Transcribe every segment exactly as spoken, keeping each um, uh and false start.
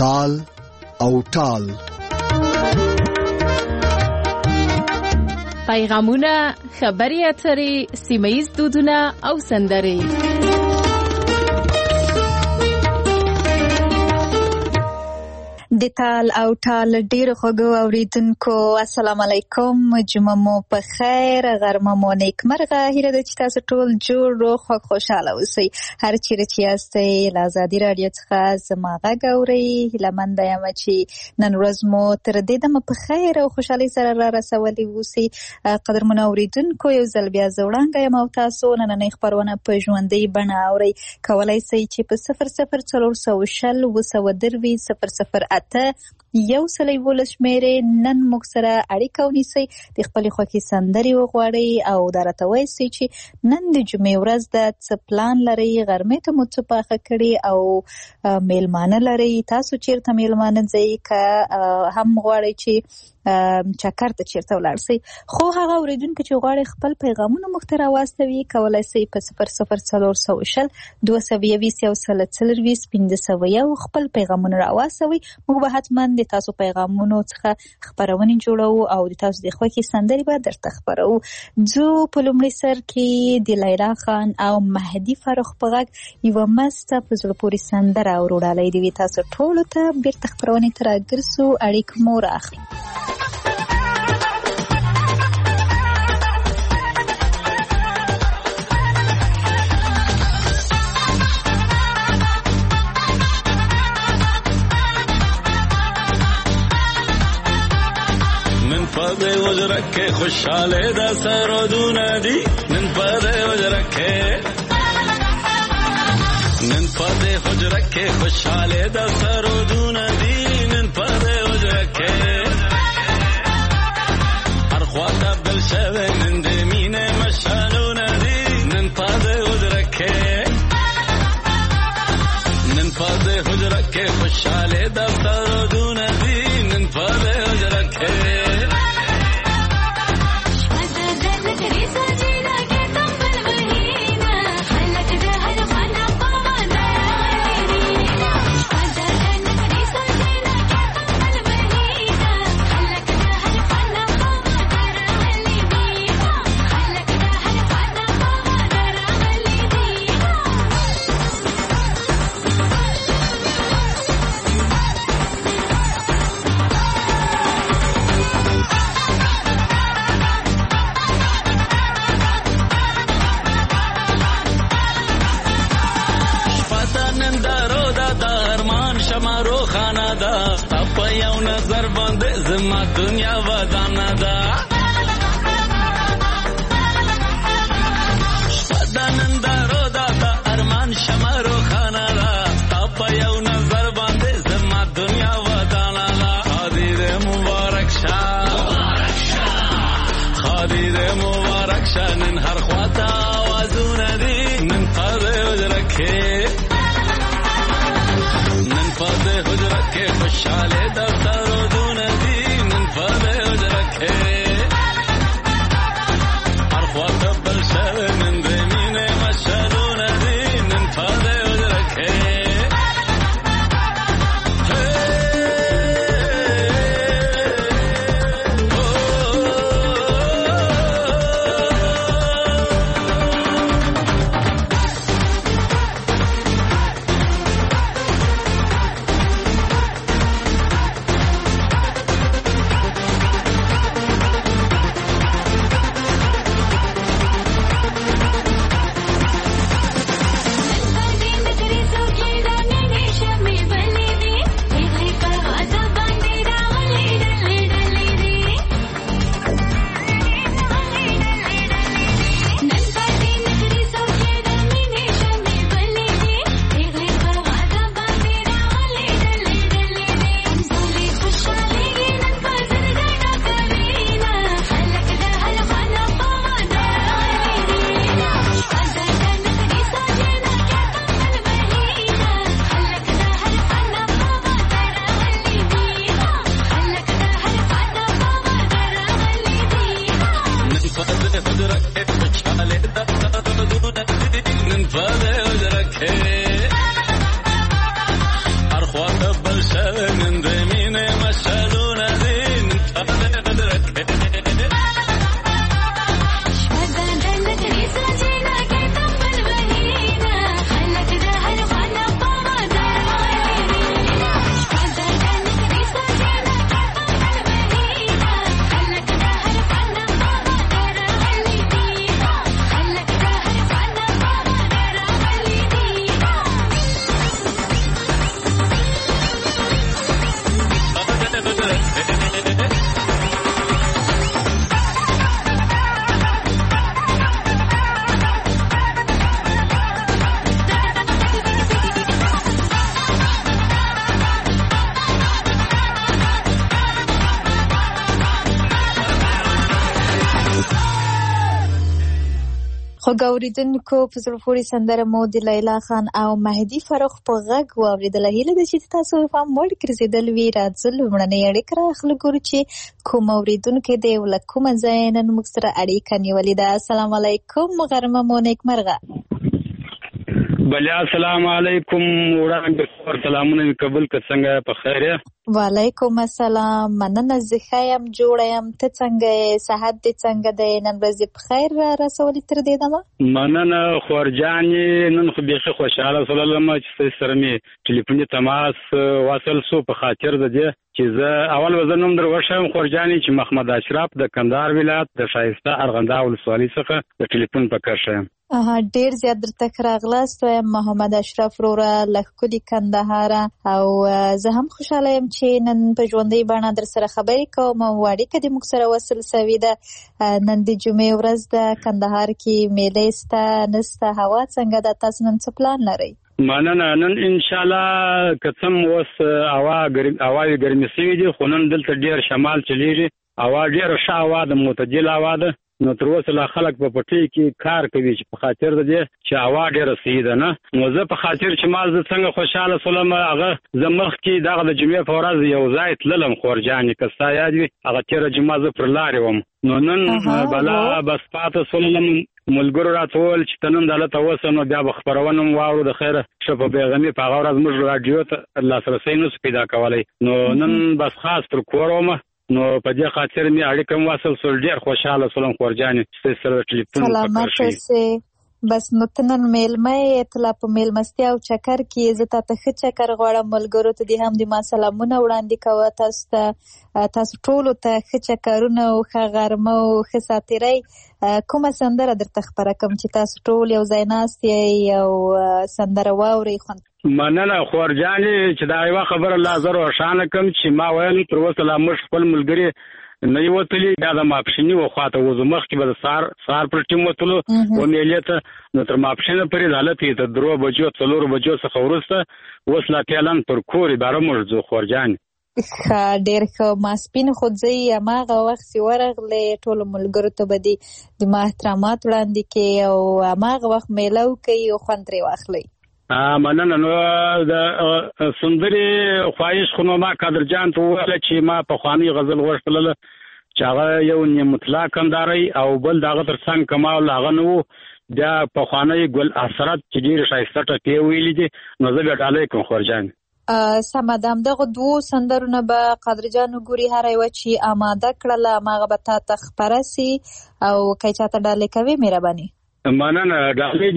تال او ټال. پیغامونه، خبري اترې، سیمه‌ییز دودونه او سندرې. د تال او ټال ډیرو خوږو اوریدونکو السلام علیکم، جمعه مو په خیر، غرمه مو نیکمرغه. هیله ده چې تاسو ټول جوړ روغ خوږ خوشاله اوسئ. هر چیرې چې یاستئ له ازادي راډیو څخه زما غږ اورئ. هیلهمنده یم چې نن ورځ مو تر دې دمه په خیر او خوشحالۍ سره را رسولي اوسئ. قدرمنو اوریدونکو، یو ځل بیا زه وړاندې یم او تاسو نننۍ خپرونه په ژوندۍ بڼه اورئ. کولی شئ چې په صفر صفر څلور سوه شل اووه سوه درویشت صفر صفر اته یو سل یولس شمېرې نن موږ سره اړیکه ونیسئ، د خپلې خوښې سندرې وغواړئ او دا راته ووایئ چې نن د جمعې ورځ ده، څه پلان لرئ، غرمې ته مو څه پاخه کړي او میلمانه لرئ، تاسو چیرته میلمانه ځئ، که هم غواړئ چې چکر ته چیرته ولاړ شئ. خو هغه اوریدونکي چې غواړي خپل پیغامونه موږ ته راواستوي، کولی شئ په صفر صفر څلور سوه شل دوه سوه یویشت یو سل څلرویشت پنځه سوه یو خپل پیغامونه راواستوي. موږ به حتما د تاسو پیغامونو څخه خپرونې جوړو او د تاسو د خوښې سندرې به درته خپروو. ځو په لومړي سر کې د لیلا خان او مهدي فاروق په غږ یوه مسته په زړه پورې سندره او وروډالۍ دې وي. تاسو ټولو ته بیرته خپرونې ته راګرځو، اړیکه مو رااخلي. پدې وجرکه خوشاله د سرودونه دي، نن پدې وجرکه نن پدې وجرکه خوشاله د سرودونه دي، نن پدې وجرکه هر خواته بل شوه نن دې مینه مشالونه دي، نن پدې وجرکه نن پدې وجرکه خوشاله د سرودونه دي، نن پدې وجرکه زما دنیا ودانه ده، شپدانن دارو دا دا ارمان شما روخانه ده، تا په یو نظر باندې زما دنیا ودانه ده. خادي دې مبارک شه، خادي دې مبارک شه، نن هر خواته آوازونه دي، نن پدې حجره کې نن پدې حجره کې خوشاله د سرودونه دي، نن پدې حجره کې خوږاوریدونکو په زړه پورې سندره مو د لیلا خان او مهدي فاروق په غږ واورېدله. هیله ده چې تاسو هم وړ ګرځېدل وي. راځه لومړنۍ اړیکه راخلو، ګورو چې کوم اورېدونکی دی او له کومه ځایه نن موږ سره اړیکه نیولې ده. السلام علیکم، غرمه مو نیکمرغه. بله السلام علیکم، وړاندې سلامونه مې قبول که څنګه په خیر یې؟ وعلیکم السلام، مننه، زه ښه یم، جوړه یم. ته څنګه یې؟ صحت دې څنګه دی؟ نن ورځ دې په خیر را رسولې تر دې دمه؟ مننه خورجانې، نن خو بیخي خوشحاله شولم چې ستاسو سره مې ټلیفوني تماس واصل شو په خاطر د دې چې زه اول به زه نوم در وښیم خورجانې چې محمد اشرف د کندهار ولایت د ښایسته ارغنداب ولسوالۍ څخه د ټلیفون په کار یم. ډیر زیات درته ښه راغلاست. وایم محمد اشرف وروره له ښکلي کندهاره، او زه هم خوشحاله یم چې نن په ژوندۍ بڼه در سره خبرې کوم او اړیکه دې موږ سره وصل سوې ده. نن د جمعې ورځ ده، کندهار کې میلې سته نسته؟ هوا څنګه ده؟ تاسو نن څه پلان لرئ؟ مننه، نن انشاءالله که څه اوس هوا هواوې ګرمې سوي دي، خو نن دلته ډېر شمال چلیږي، هوا ډېره ښه هوا ده، معتدل هوا ده. نو تر اوسه لا خلک په پټۍ کې کار کوي چې په خاطر د دې چې هوا ډېره صحیح ده نه. نو زه په خاطر چې ما زه څنګه خوشحاله شولم، هغه زه مخکې دغه د جمعې په ورځ یو ځای تللم خورجانې، که ستا یاد وي هغه تېره جمعه زه پر لارې وم. نو نن بلا بس پاته شولم، ملګرو راته وویل چې ته نن دلته اوسه نو بیا به خپرونه م واورو د خیره. ښه په بېغمي په هغه ورځ موږ راډیو ته لاسرسی نه سو پیدا کولی. نو نن بس خاص پر کور ومه، نو په دې خاطر مې اړیکه م واصل شول. ډېر خوشحاله شولم خورجانې چې ستاسو سره د ټلیفون په کار شي. بس نو ته نن میلمه یې، ته لا په میلمستیا او چکر کې. زه تا ته ښه چکر غواړم، ملګرو ته دې هم د ما سلامونه وړاندې کوه. تاسو ته تاسو ټولو ته ښه چکرونه او ښه غرمه او ښه ساتیرۍ. کومه سندره درته خپره کړم چې تاسو ټول یو ځای ناست یې او سندره واورئ؟ خوند مننه خورجانې چې دا یوه خبره لا زه روښانه کړم چې ما ویل تر اوسه لا موږ خپل ملګري نه یو وتلي، بیا د ماپښیني و خواته وځو. مخکې به د سهار سهار پر ټیم وتلو و میلې ته، نو تر ماپښینه پورې د حالت یې تر درو بجو څلورو بجو څخه وروسته اوس لا فعلا پر کور باره موږ ځو خورجانې. ښه، ډېر ښه. ماسپین خو ځئ، هماغه وخت چې ورغلې ټولو ملګرو ته به دې د ما احترامات وړاندې کړي او هماغه وخت میله وکړئ او خوند ترې واخلئ. مننه. نو د سندرې خواهش خو نو ما قادرجان ته وویله چې ما پخوانۍ غزل غوښتلله چې هغه یو نیمطلا کندهارۍ او بل د هغه تر څنګ کمال هغه نه و، بیا پخوانۍ ګل اثرت چې ډېرې ښایسته ټپې ویلي دي. نو زه بیا ډالۍ کوم خورجانې. سمه ده، همدغه دوو سندرونه به قادرجان وګوري، هره یوه چې اماده کړله هماغه به تا ته خپره سي، او که چاته ډالۍ کوې مهرباني. مننه. ډالۍ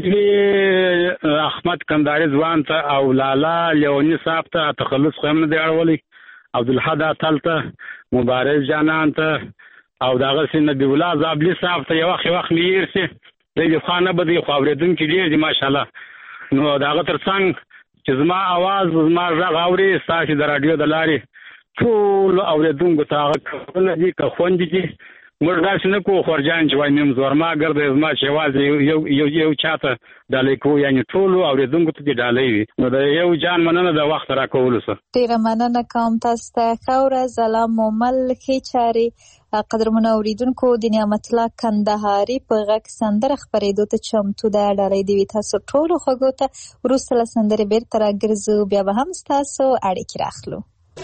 دې احمد کندهاري ځوان ته او لالا لیوني صاحب ته تخلص خو هم نه دی اړولی، عبدالحد اتل ته، مبارز جانان ته، او دغسې نبي الله زابلي صاحب ته. یو وخت یو وخت مې هېر سي، ریډیو خان نه به دی، خو اورېدونکي ډېر دي ماشاءالله. نو د هغه تر څنګ چې زما اواز زما غږ اوري، ستاسې د راډیو د لارې ټولو اورېدونکو ته هغه کارونه دي که خوندې دي. موږ داسې نه کوو خورجان چې وایي نیم زورما ګرده زما چې یوازې یو یو یو چاته ډالۍ کوو، یعنې ټولو اورېدونکو ته دې ډالۍ وي. نو د یو جان مننه د وخت راکولو سره. ډېره مننه کوم تاسو ته. ښه ورځ، الله مو مل، ښې چارې. قدرمنو اورېدونکو، د نعمت الله کندهاري په غږ سندره خپرېدو ته چمتو ده. ډالۍ دې وي تاسو ټولو خوږو ته. وروسته له سندرې بېرته راګرځو، بیا به هم ستاسو اړیکې راخلو.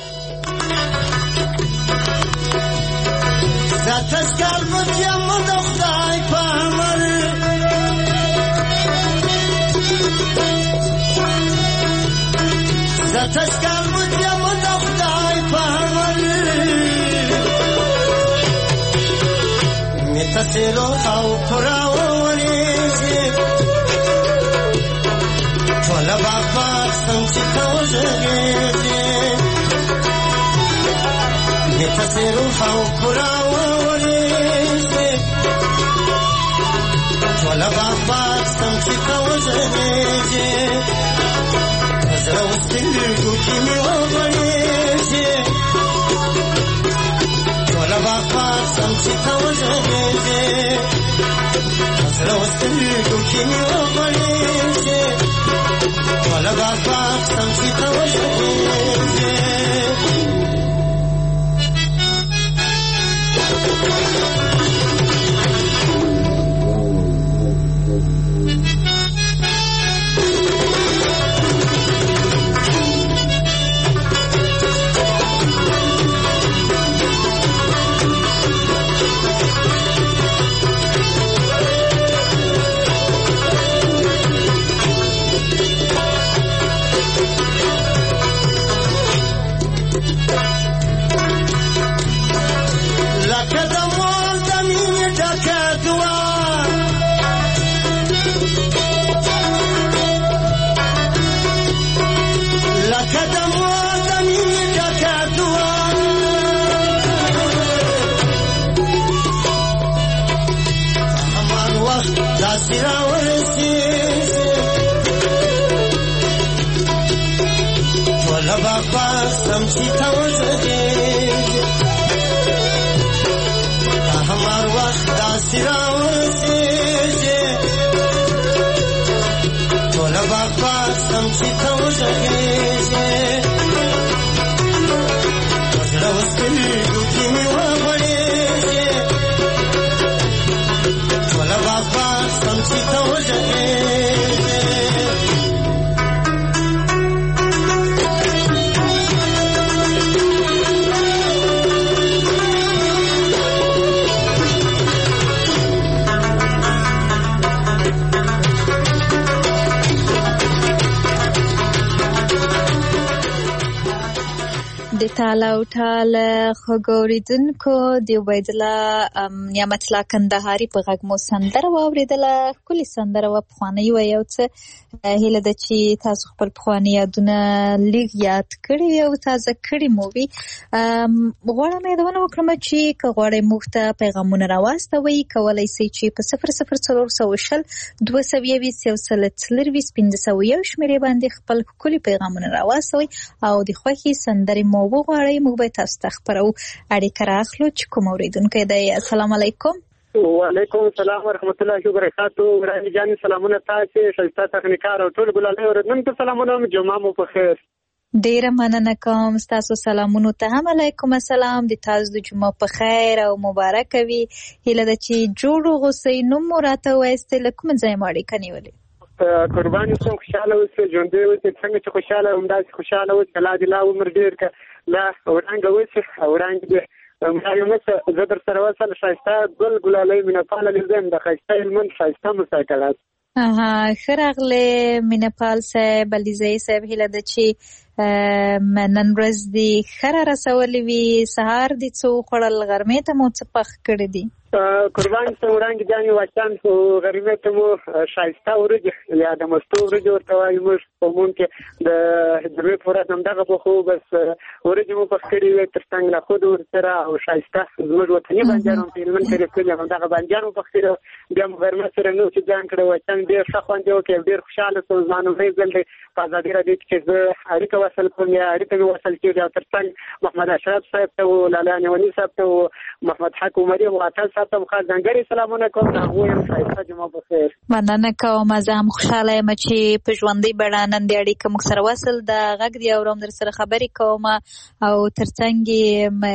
تذکر بودیم و دختای پامر تذکر بودیم و دختای پامر می تسیرو او پراوریزی تولا باقباق سمچی توجگیزی می تسیرو او پراوریزی ولا باقباق سمچی توجگیزی زرا وستلگو کمی وغریزی ولا باقباق سمچی توجگیزی زرا وستلگو کمی وغریزی ولا باقباق سمچی توجگیزی داسې راورسېږي ټوله به په سمڅې ته وځغېږي دا همار وخت داسې راورسېږي ټوله به په سمڅې ته وځغېږي په زړه وسترګو کې مې وغوړېږي ټوله به په سمڅې ته وځغېږي د تاله او ټاله خوږو اورېدونکو د عبیدالله نعمت الله کندهاري په غږ مو سندره واورېدله. ښکلې سندره وه، پخوانۍ وه. یو څه هیله ده چې تاسو خپل پخواني یادونه لږ یاد کړي وي او تازه کړي مو وي. غواړم یادونه وکړم چې که غواړئ موږ ته پیغامونه راواستوئ، کولی سئ چې په صفر صفر څلور سوه شل دوه سوه یویشت یو سل څلرویشت پنځه سوه یو شمېرې باندې خپل ښکلي پیغامونه راواستوئ او د خوښې سندرې مو وغواړئ. موږ به تاسو ته خپرو. اړیکه راخلو چې کوم اورېدونکی دی. السلام علیکم. وعلیکم السلام ورحمت الله وبرکاتو. ورانی جان سلامونه تاسو ښایسته تخنیکار او ټول ګلالۍ اورېدونکو سلامونه. جمعه مو په خیر. ډیره مننه کوم ستاسو سلامونو ته هم. علیکم السلام. د تاسو د جمعه په خیر او مبارک وي. هیله ده چې جوړ غوسئ. نوم مو راته وایستئ، له کوم ځای مو اړیکه نیولې؟ قربان اوسم، خوشحاله اوسئ، ژوندی اوسئ. څنګه چې خوشحاله همداسې خوشحاله اوسئ. الله دې لا عمر ډېر کړه، لا وړانګه اوسئ. وړانګې دې مایومسه زه در سره وصل ښایسته ګل ګلالۍ مینهپاله لیدم د ښایسته هلمند ښایسته مساکلات. ښه راغلی مینهپال صاحب، علیزی صاحب. هیله ده چې نن ورځ دې ښه را رسولې وي. سهار دې څه وخوړل؟ غرمې ته مو څه پخ کړي دي؟ قربان ته وړانګې جانې واچان خو غرمې ته مو ښایسته وریجې یا د مستو وریجې ورته وایو موږ په عموم کې د جمعې په ورځ همدغه پخو. بس وریجې مو پخ کړي وې تر څنګ نخود ورسره او ښایسته زموږ وطني بانجان هم په هلمند کې رسېدلي همدغه بانجان مو پخ کړي. بیا مو غرمه سره نو چې ځان کړی واچان ډېر ښه خوند یې وکړ. ډېر خوشحاله شوم. زما لومړی ځل دی په ازادي راډیو کې چې زه اړیکه وصل کوم یا اړیکه مې وصل کېږي او تر څنګ محمد اشرف صاحب ته و، لالا نیوني صاحب ته و، محمد حق عمري او عطل صاحب ته خاص ځانګړي سلامونه کوم. هغوی هم ښایسته جمعه په خیر. مننه کوم. زه هم خوشحاله یم چې په ژوندۍ بڼه نن د اړیکه موږ سره وصل ده. غږ دې اورم، در سره خبرې کوم او تر څنګ یې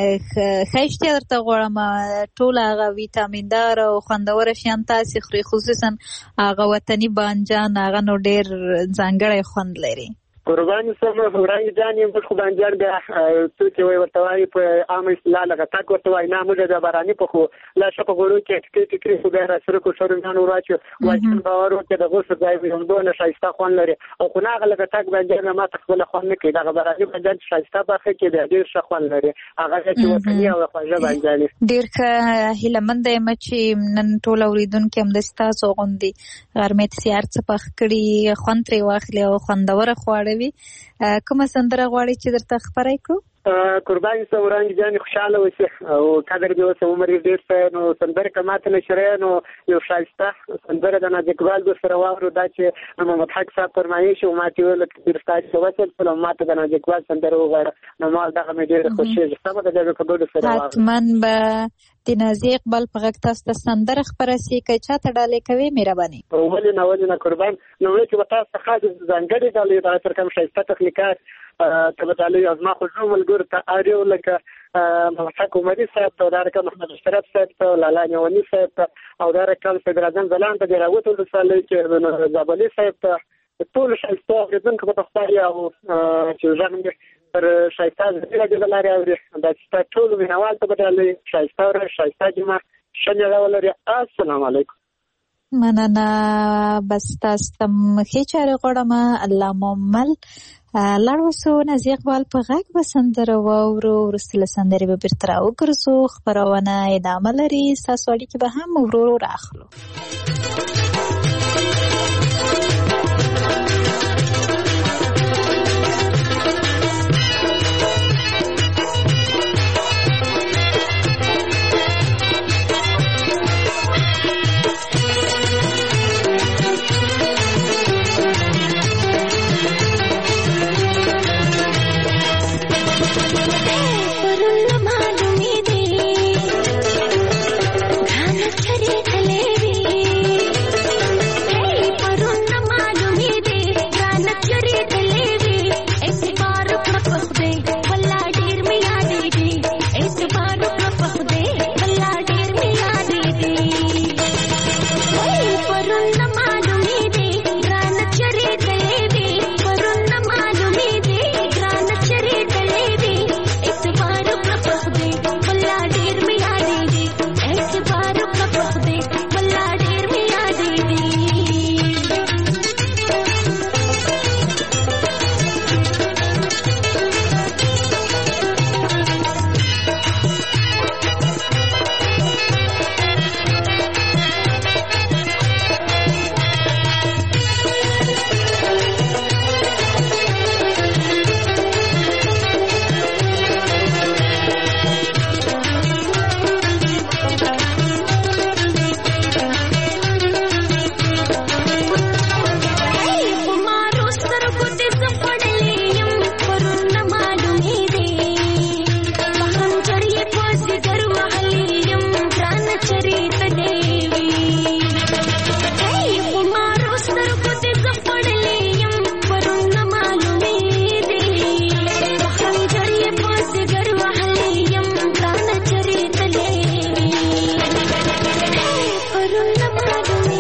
ښه اشتیا درته غواړم. ټول هغه ویټامین دار او خوندوره شیان تاسې خورئ، خصوصا هغه وطني بانجان. هغه نو ډېر ځانګړی خوند لري. قربان سم وړانګې جانې موږ خو بانجان بیا څوک یې وایي ورته وایي په عامه اصطلاح لکه تک ورته وایي. نه موږ د باراني پخو لا ښه په غوړو کې ټکرې ټکرې خو بیا راسره کړو شرومیان ور واچو واچن باور وکړه د غوښې ځای وي همدونه ښایسته خوند لري. او خو نه هغه لکه تک بانجان ما ته خپله خوند نه کوي. دغه باراني بانجان ښایسته برخه کې بیا ډېر ښه خوند لري. هغه چې وطني او خوږه بانجان ډېر ښه. هیله منده یم چې نن ټول اورېدونکي همداسې تاسو غوندې غرمې ته سیار څه پخ کړي، خوند ترې واخلي او خوندوره خواړه وي. کومه سندره غواړئ چې درته خپره کړو؟ قربان سم وړانګې جانې خوشحاله اوسې او قدر دې اوسه. عمر یې ډېر ښه. نو سندره که ماته نه شرعه نو یو ښایسته سندره د ناز اقبال در سره واورو. دا چې محمد حق صاحب فرمایش و ما چې ویل ډېر ستاسو ته وصل کړل او ماته د ناز اقبال سندره وغواړه. نو ما دغه مې ډېره خوښېږي. سمه ده بیا به کبلو سره واورو. حتما به د نازي اقبال په غږ تاسو ته سندره خپره سي. که چاته ډالۍ کوې مهرباني. ولې نه ولې نه قربان. نو وایي چې به تاسو څخه ځانګړې ډالۍ دغه تر کوم ښایسته تخلیقات ته به ډالۍ او زما خوږو ملګرو ته اړیو لکه محمد حق عمري صاحب ته او دا رقم محمد اشرف صاحب ته او لالا نیوني صاحب ته او دا رقم صدر اعظم ځلان ته د راوت ولسوالۍ کې زابلي صاحب ته ټول ښایسته اورېدونکو به ته خدای او چې غږ مې پر ښایسته ازادي راډیو له لارې اوري. دا چې ستا ټولو مینهوال ته به ډالۍ ښایسته ورځ ښایسته جمعه ښه میله ولري. السلام علیکم. مننه. بس تاسو ته ښې چارې غواړم. الله ممل لاړ وسو. نازي اقبال په غږ به سندره واورو. وروسته له سندرې به بېرته راوګرځو. خپرونه ادامه لري. ستاسو اړیکې به هم ورو ورو راخلو. سترګو دې زه خوړلې یم پرونه معلومې دي په خنجر یې په ځګر وهلې یم ګرانه چېرته دې وي ای په مارو سترګو دې زه خوړلې یم پرونه معلومې دي په خنجر یې په ځګر وهلې یم ګرانه چېرته دې وي پرونه معلومې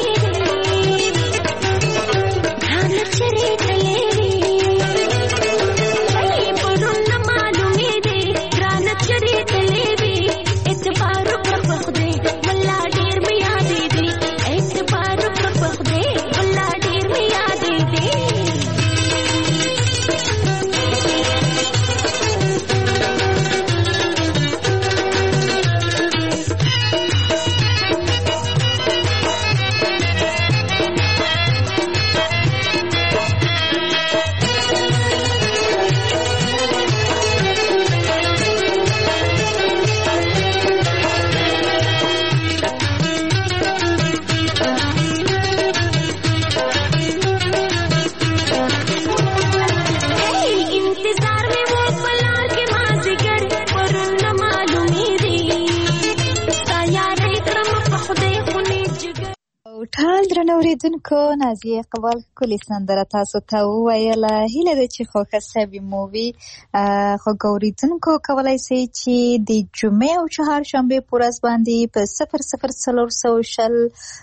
اوریدونکو نازیه اقبال کلی سندره تاسو ته وویله. هیله ده چې خوښه سوي مو وي. خو اوریدونکو کولی شئ چې د جمعې او چهارشنبې په ورځ باندې په صفر صفر څلور سوه شل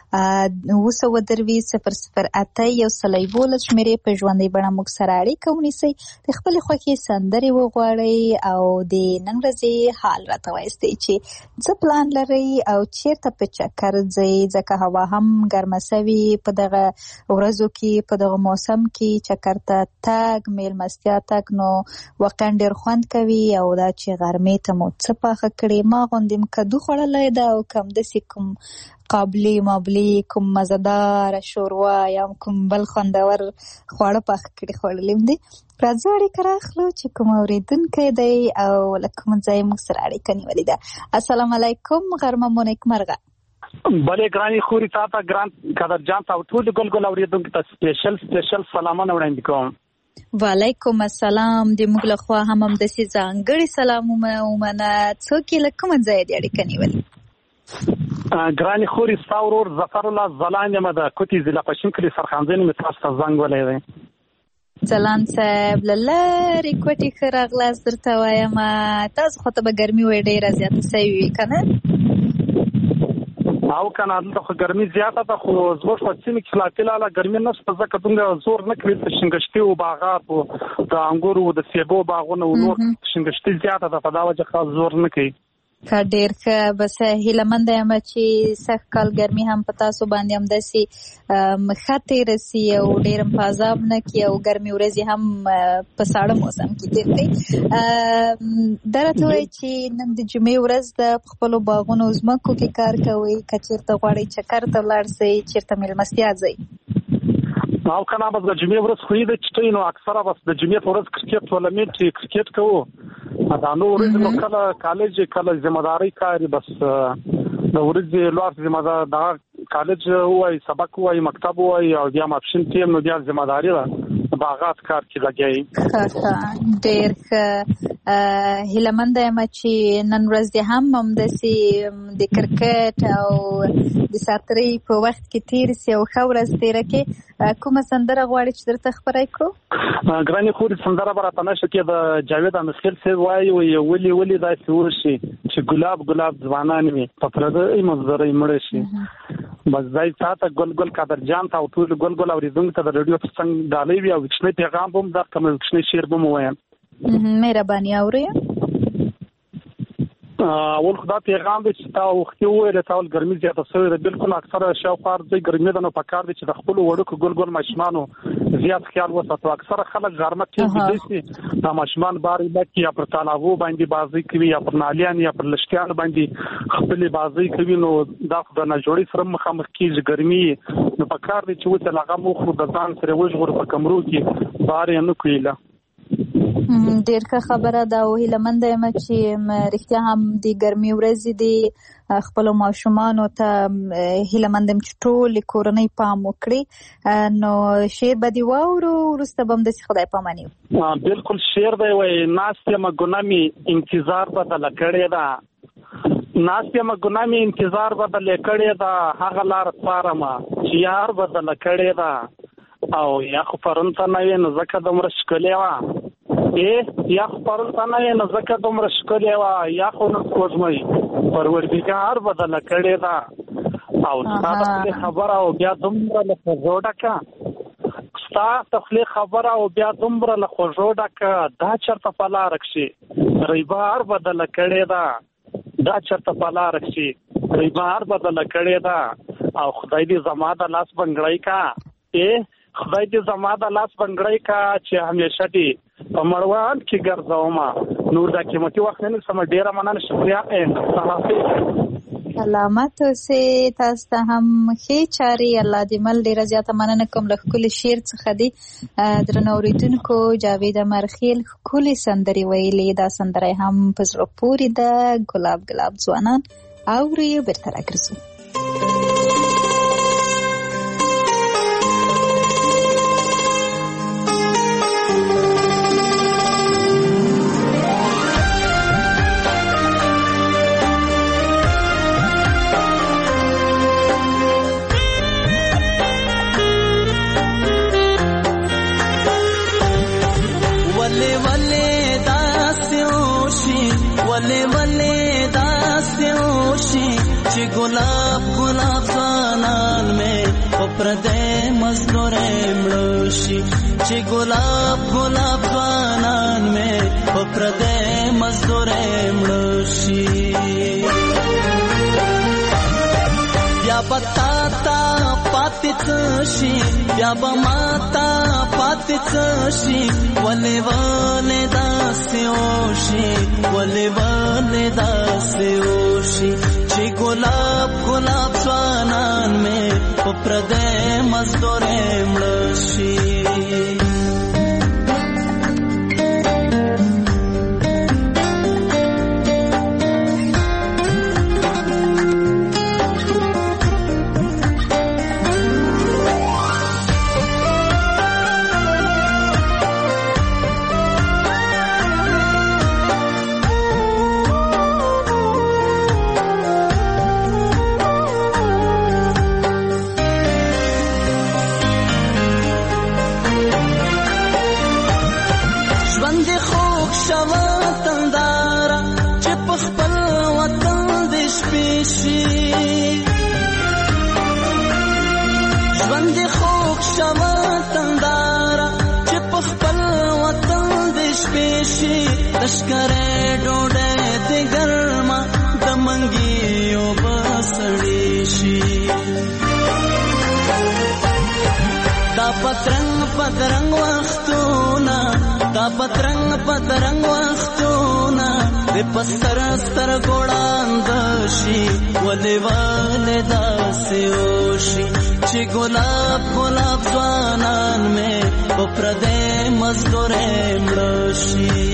اوه سوه درویشت صفر صفر اته یو سل یولس شمېرې په ژوندۍ بڼه موږ سره اړیکه ونیسئ، د خپلې خوښې سندرې وغواړئ او د نن ورځې حال راته وایستئ چې څه پلان لرئ او چیرته په چکر ځئ، ځکه هوا هم ګرمه سوي په دغه ورځو کې، په دغه موسم کې چکر ته تګ میلمستیا تګ نو واقعا ډېر خوند کوي. او دا چې غرمې ته مو څه پاخه کړې، ما غوندې م کدو خوړلی ده او که همداسې کوم قابلي مابلي کوم مزهداره شوروا یا کوم بل خوندور خواړه پاخه کړي خوړلي م دي. راځو اړیکه راخلو چې کوم اورېدونکی دی او له کوم ځای موږ سره اړیکه نیولې ده. السلام علیکم، غرمه مو نیکمرغه. بلې ګرانې خوري تا ته ګران قدرجان ته او ټولو ګلګل اورېدونکو ته سپیشل سپیشل سلامونه وړاندې کوم. وعلیکم السلام. د موږ له خوا هم همداسې ځانګړي سلامونه ومنه. څوک یې له کومه ځایه دې اړیکه نیولې؟ ګرانې خوري ستا ورور ظفر الله ځلان یم د کوټي ضلع پشین کلي سرخانځین مې تاسو ته زنګ ولی دی. ځلان صاحب له لرې کوټې ښه راغلاست درته وایم. تاسو خو ته به ګرمي وایي ډېره زیاته سوې وي که نه؟ او کنه دلته خو ګرمي زیاته ده، خو زموږ په سیمه کې فی الحال ګرمي نشته، ځکه دومره زور نه کوي. د شینګشتي او باغات او د انګورو د سیبو باغونه او نور شینګشتي زیاته ده، په دا وجه خاص زور نه کوي. که ډېر ښه. بس هیله منده یم چې سږ کال ګرمي هم په تاسو باندې همداسې ښه تېره سي او ډېر هم په عذاب نه کړي او ګرمې ورځې هم په ساړه موسم کې تېر کړي. دا راته وایي چې نن د جمعې ورځ ده، په خپلو باغونو ځمکو کې کار کوئ، که چېرته غواړئ چکر ته ولاړ شئ، چېرته میلمستیا ځئ؟ او کنه بس د جمعې ورځ خو یې ده چې نو اکثره بس د جمعې په ورځ کرکټ ټورنمنټ کرکټ کوو. دا نو ورځ نو کله کالج کله ذمہداري کاری، بس د ورځې لوړ ذمہدار دا کالج وای سبق وای مکتب وای او بیا ماپشن ټیم نو بیا ذمہداري ده باغات کار کې لګي. ډېر ښه. هیله منده یم چې نن ورځ دې هم همداسې د کرکټ او د ساترۍ په وخت کې تېر سي او ښه ورځ تېره کړې. کومه سندره غواړې چې درته خپره کړو؟ ګرانې خورې سندره به راته نشه کې د جاوید انصاري صاحب وایي ولې ولې داسې وشي چې ګلاب ګلاب ځوانان مې په پردۍ منظرې مړه شي. بس ځای تا ته ګل ګل قدرجان ته او ټولو ګل ګل اورېدونکو ته د راډیو تر څنګ ډالۍ وي او کوچنی پیغام به هم درکړم، کوچنی شعر به م ووایم. مهرباني اورئ. اول خدا پیغام دی چې تا وختي وویل تا ول ګرمي زیاته شوې ده، بالکل اکثره شاوخوا ځای ګرمي ده، نو پکار دی چې د خپلو وړوکو ګل ګل ماشومانو زیات خیال وساتو. اکثره خلک غرمه کې ویده شي، دا ماشومان بارې لکې یا پر تالابو باندې بازۍ کوي یا پر نالیان یا پر لشتیانو باندې خپلې بازۍ کوي، نو دا خو د ناجوړۍ سره مخامخ کېږي ګرمي، نو پکار دی چې اوس هغه مو خو د ځان سره وژغورو په کمرو کې بار یې نه کوي. ډېر ښه خبره ده او هیله منده یم چې رښتیا هم د ګرمي ورځې د خپلو ماشومانو ته هیله منده یم چې ټولې کورنۍ پام وکړي. نو شعر به دې واورو وروسته به همداسې خدای پاماني وي. بالکل شعر دی وایي ناست یمه ګناه مې انتظار بدله کړې ده ناست یمه ګناه مې انتظار بدله کړې ده هغه لار څارمه چې یار بدله کړې ده او یا خو پرون ته نه وې نو ځکه دومره ښکلې وه ای یا خو پرون ته نه وې نو ځکه دومره ښکلې وه یا خو نن سپوږمۍ پروردګار بدله کړې ده او ستا د خولې خبره او بیا دومره له خوږو ډکه ستا د خولې خبره او بیا دومره له خوږو ډکه دا چېرته په لاره کښې ریبار بدله کړې ده دا چېرته په لاره کښې ریبار بدله کړې ده او خدای دې زما د لاس بنګړی کا ای خدای دې زما د لاس بنګړی کا چې همیشه دې په مړوند کې ګرځومه نور دا قیمتي وخت نه نیسم. ډېره مننه شکریه سلامت اوسې تاسو ته هم ښې چارې الله دې مل. ډېره زیاته مننه کوم له ښکلي شعر څخه دي درنو اورېدونکو. جاوید امرخیل ښکلې سندرې ویلې دا سندره هم په زړه پورې ده. ګلاب ګلاب ځوانان اوري بیرته راګرځو. गुलाब गुलाब ځوانان مې په پردې مزدورې مړوشي چې ګلاب ګلاب ځوانان مې په پردې مزدورې مړوشي بیا بتا تا پاتې څه شي بیا به ماتا پاتې څه شي ولې ولې داسې وشي ولې ولې داسې وشي چې ګلاب ګلاب ځوانان مې په پردې مزدورې مړوشي. لشکره ډوډۍ د ګرمه د منګیو بسړې شي دا پترنګ پترنګ وختونه دا پترنګ پترنګ وختونه د پستر ستر ګوړاند شي ولې ولې داسې وشي چې ګلاب ګلاب ځوانان مې په پردې مزدورې مړوشي.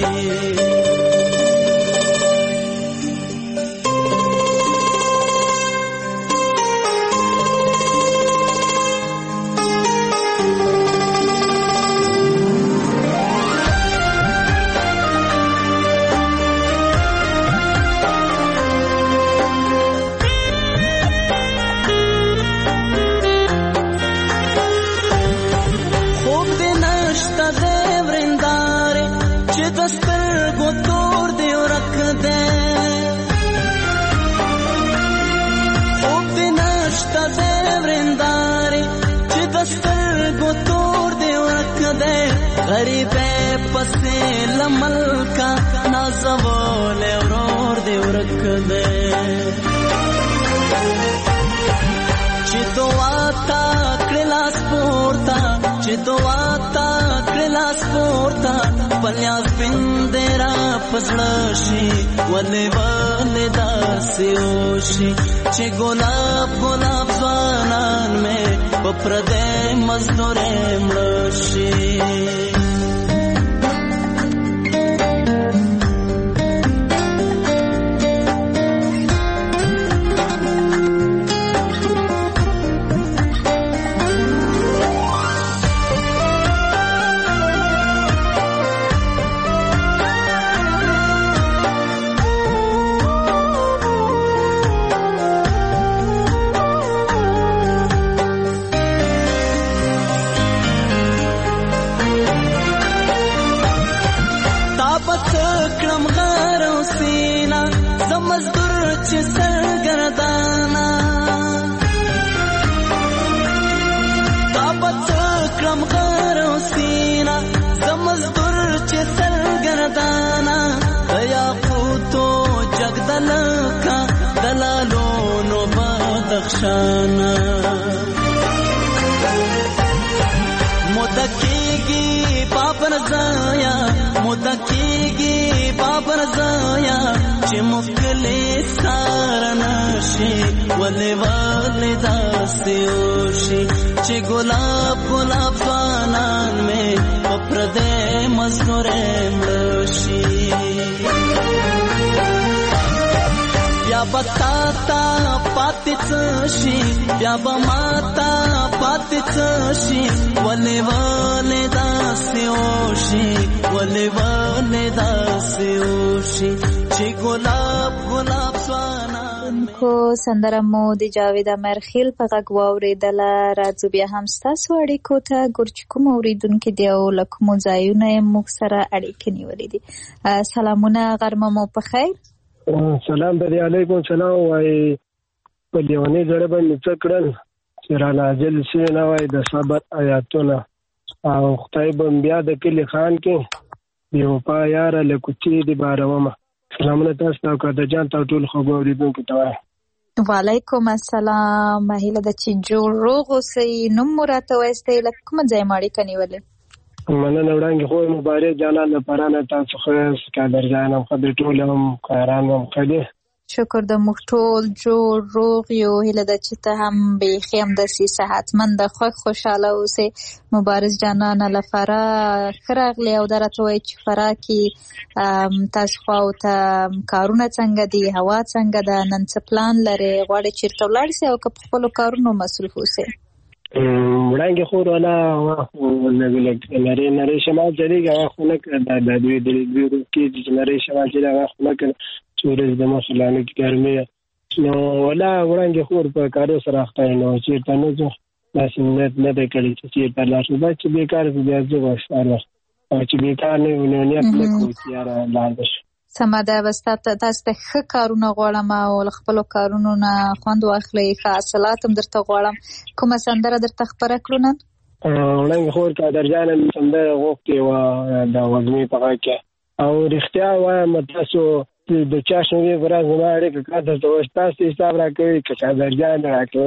غریبه پسې لملکا نازول ورور دی ورک دی چې دعا تا کړلاس پورتا چې دعا تا کړلاس پورتا پلیاس بندرا پسړشي ولې ولې داسې وشي چې ګلاب ګلاب ځوانان مې په پردې مزدورې مړوشي. د مزدور چې سرګردانا د یاقوتو جګدلکا دلالونو بدخشانا مدکیگی پاپر زایا مدکیگی پاپر زایا چی مکلی سارناشی ولی ولی داستی اوشی چی گلاب گلاب زوانان میں پپردے مزدور ملوشی بیا بتاتا پاتی چشی بیا بماتا پاتی چشی ولی ولی داسی اوشی ولی ولی داسی اوشی چی گلاب گلاب سوانا کو سندره مو د جاوید امرخیل په غږ واورېدله. راځو بیا هم ستاسو اړیکو ته ګور چې کوم اورېدونکي دي او له کومو ځایونو یې موږ سره اړیکې نیولې دي. سلامونه، غرمه مو په خیر. سلام بری علیکم سلام. وای په لیونی زړه باندې څه کړل چې را نازل شي نه وای د صبر آیاتونه او خدای به بیا د کلی خان کې دی په یار له کوچی دی بارومه. سلامونه تاسو ته او د جان ته ټول خو اوریدونکو ته وای. وعلیکم السلام. هیله ده چې جوړ روغ اوسئ. نوم مو راته وایستئ، له کومه ځایه مو اړیکه نیولې؟ مننه وړاندې خو مبارک جانان لپاره نه تاسو خو قادر جانم خو د ټول هم کاران هم خدي شکر د موږ ټول جوړ روغ یو. هیله ده چې ته هم بیخي همداسې صحتمند خوښ خوشحاله اوسې. مبارز جانان لپاره ښه راغلی او دا راته وایي چې فراه کې تاسو خواو ته کارونه څنګه دي، هوا څنګه ده، نن څه پلان لرې، غواړې چېرته ولاړ سې او که په خپلو کارونو مصروف اوسې؟ وړاندې خو ولا لږ لږ نری نری شمال چلیږي هوا خو نه کړه د دوی د دوی کې چې نری شمال چلیږي هوا خو نه کړه چې ورځ د مخ لانه کې ګرمي نو ولا وړاندې خو په کارو سره اخته نو چې ته نه ځو داسې نه نه دی کړی چې په لاس باندې چې بیکار دي بیا ځو وساره او چې بیکار نه ونه نیت نه کوي چې یاره لاندې سمه ده. بس تاسو ته ښه کارونه غواړم او له خپلو کارونو نه خوند واخلئ. ښه حاصلات هم درته غواړم. کومه سندره درته خپره کړو نن؟ وړاندې خور قادر جان سندره غوښتې وه د وږمې په غږ کې او رښتیا وایم تاسو د چاشنبې په ورځ زما اړیکه کار درته وشي تاسو حساب راکوئ که قادر جان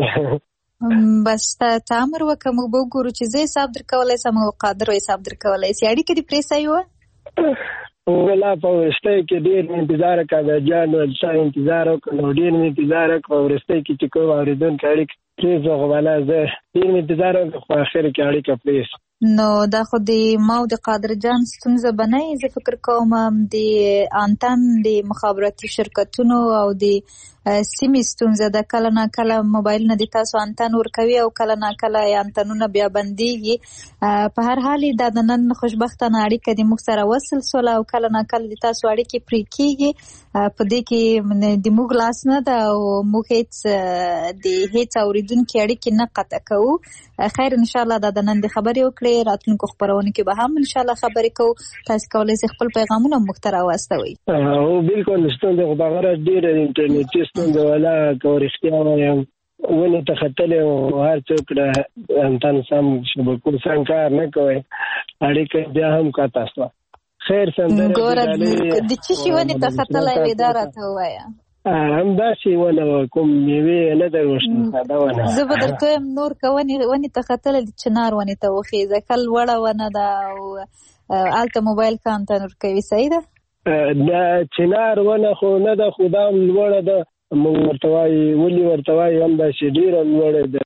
راکوي بس ته امر وکړه موږ به وګورو چې زه حساب درکولی سم او قادر حساب درکولی سي. اړیکه دې پرې صحیح وه؟ ولا په ورستۍ کې ډېر انتظار وکړه جان ولسا انتظار وکړ نو ډېر انتظار وکړ په ورستۍ کې چې کوم اورېدونکي اړیکه پرېږدو والا زه ډېر انتظار وکړ خو اخر کې اړیکه پرېږده. نو دا خو د ما او د قادر جان ستونزه به نه زه فکر کوم د انتن د مخابراتي شرکتونو او د سیمې ستونزه ده. کله نه کله موبایل نه د تاسو انتن ورکوي او کله نه کله انتنونه بیا بندېږي. په هر حال دا د نن خوشبختانه اړیکه د موږ سره وصل سوله او کله نه کله د تاسو اړیکې پرې کېږي. په دې کې د موږ لاس نه ده او موږ هېڅ د هېڅ اورېدونکي اړیکې نه قطع کوو. خیر انشاءالله دا د نن د خبرې وکړې. راتلونکو خپرونو کې به هم انشاءالله خبرې کوو. تاسو کولی شئ خپل پیغامونه موږ ته راواستوئ. او بالکل ستونزه خو بغیر ډېره انټرنیټي ستونزه ولا که رښتیا وایم ونې ته ختلې او هر څوک د انتن سم شبکو سم کار نه کوي اړیکه بیا هم قطع شوه. خیر سندره ګوره د څه شي ونې ته ختلی وې دا راته ووایه. همداسې ونه کوم میوې نه دروښتې ساده ونه زه به درته وایم نور که ونې ته ختلی د چنار ونې ته وخېږه کل وړه ونه ده او هلته موبایل ښه انتن ورکوي. صحیح ده؟ د چنار ونه خو نه ده خو دا هم لوړه ده موږ ورته وایي ولې ورته وایي همداسې ډېره لوړه ده.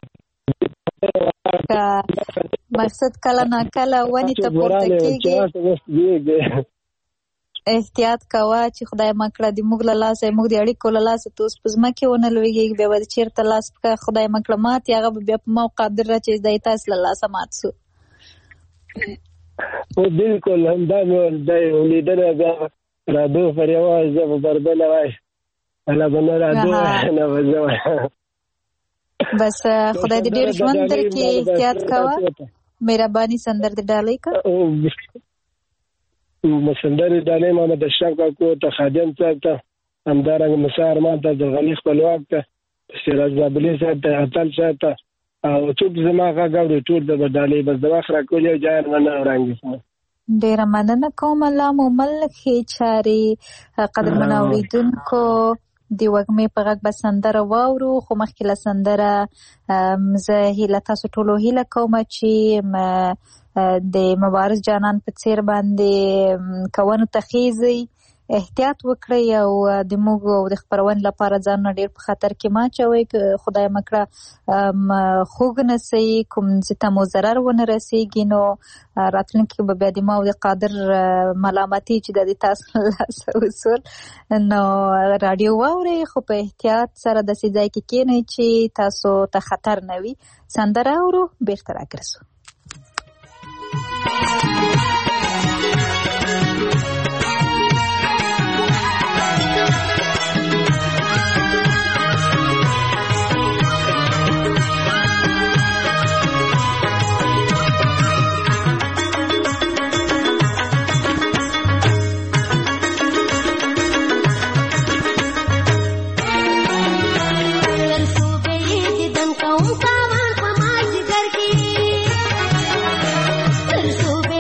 مقصد کله نه کله ونې ته پورته کېږي. احتیاط کوه چې خدای مه کړه د موږ له لاسه موږ د اړیکو له لاسه ته اوس په ځمکې ونه لوېږي بیا به چېرته لاس پکه خدای مه کړه مات هغه به بیا په ما قادر را چې دی تاسو له لاسه مات سو. بالکل همدا مې دی لیدنه بیا رادو پر یوه زه به پر بله وای هله به نه رادو نه به زه وای. بس خدای دې ډېر ژوند درکړي. احتیاط کوه. مهرباني سندر دې ډالۍ که سندرې ډالۍ محمد اشرف کاکو ته خادم صاحب ته همدارنګه موسی ارمان ته زرغني خپلواک ته سراج زابلي صاحب ته اتل صاحب ته او څوک زما غږ اوري ټول د ډالۍ بس د وخت راکولې جان نه وړاندې ډیره مننه کوم. الله مو مل ښې چارې. قدرمن اورېدونکو د وږمې په غږ به سندره واورو، خو مخکې له سندره زه هیله تاسو ټولو هیله کوم چې د مبارز جانان په څیر باندې کونو ته خیزئ، احتیاط وکړئ او د موږ او د خپرونې لپاره ځانونه ډېر په خطر کې مه اچوئ. خدای مکړه خوږ نسئ، کوم ځای ته مو ضرر ونه رسېږي، نو راتلونکي به بیا د ما او د قادر ملامتي چې د تاسو لاسه وصول. نو راډیو واورئ، خو په احتیاط سره داسې ځای کې کښېنئ چې تاسو ته خطر نه وي. سندره اورو، بېرته راګرځو. Super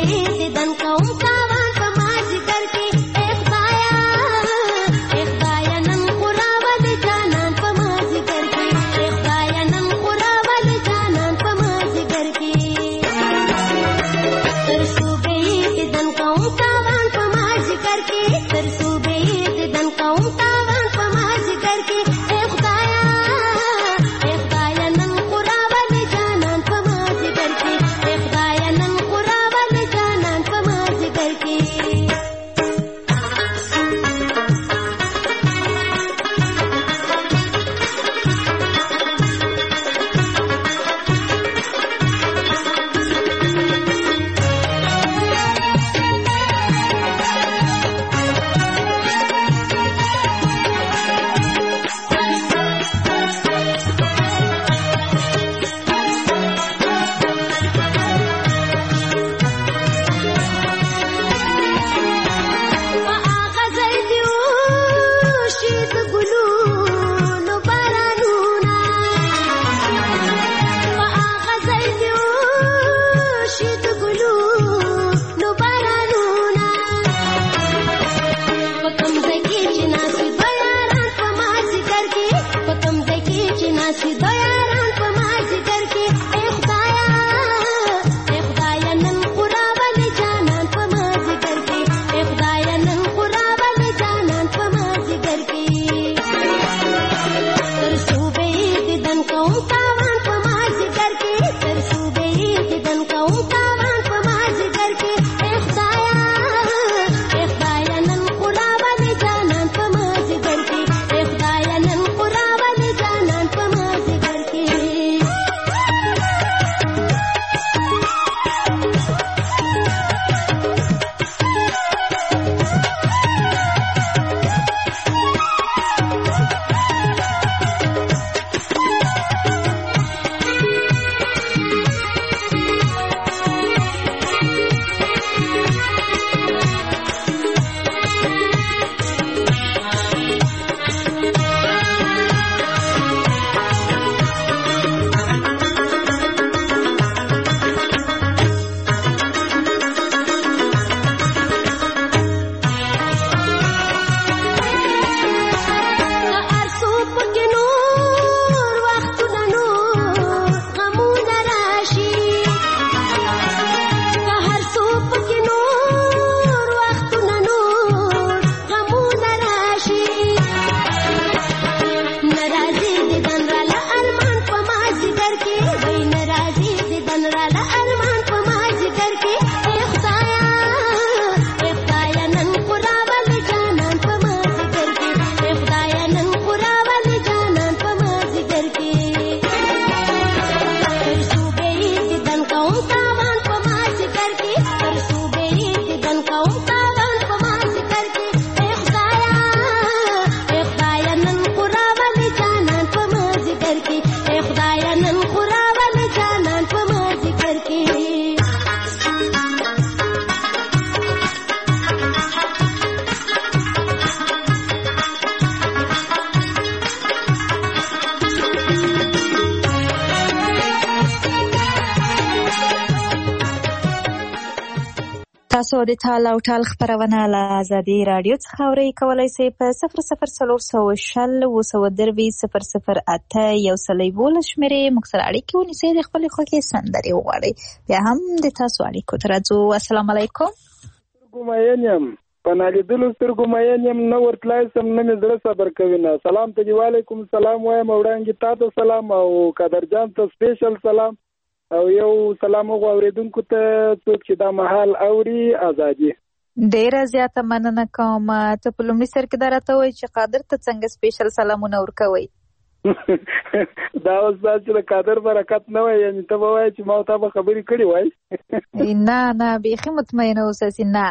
تاسو د ټال او ټال خبرونه له ازادي رادیو څخه اورئ. کولی شئ په صفر صفر څلور سوه شل اوه سوه درویشت صفر صفر اته یو سل یولس شمېرې موږ سره اړیکې ونیسئ، د خپلې خوښې سندرې وغواړئ. بیا هم د تاسو اړیکو ته راځو. السلام علیکم. سترګو مین یم، په نالیدلو سترګو مین یم، نه ورتلای سم نه مې زړه صبر کوي نه. سلام ته دې وعلیکم سلام وایم، وړاندې تا ته سلام او قدرجان ته سپیشل سلام او یو سلام غواړیدونکو ته څوک چې دا مهال اوري ازادي. ډیره زیاته مننه کوم. ته په لومړي سر کې دا راته وایي چې قادر ته څنګه سپیشل سلامونه ورکوئ؟ دا اوس دا چې د قادر برکت نه وای، یعنې ته به وایې چې ما تا به خبرې کړې وای. نه نه بیخي مطمئنه اوسئ. نه